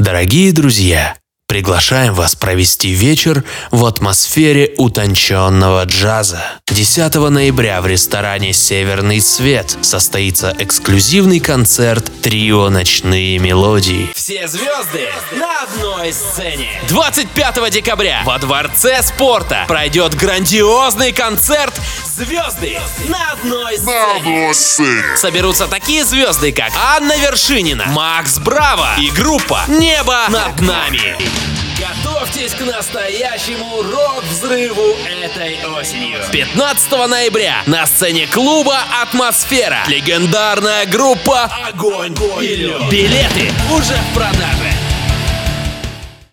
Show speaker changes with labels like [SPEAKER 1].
[SPEAKER 1] Дорогие друзья, приглашаем вас провести вечер в атмосфере утонченного джаза. 10 ноября в ресторане «Северный свет» состоится эксклюзивный концерт трио «Ночные мелодии».
[SPEAKER 2] Все звезды на одной сцене. 25 декабря во Дворце спорта пройдет грандиозный концерт «Звезды на одной сцене». Соберутся такие звезды, как Анна Вершинина, Макс Браво и группа «Небо над нами». Готовьтесь к настоящему рок-взрыву этой осенью. 15 ноября на сцене клуба «Атмосфера» легендарная группа «Огонь и лед». Билеты уже в продаже.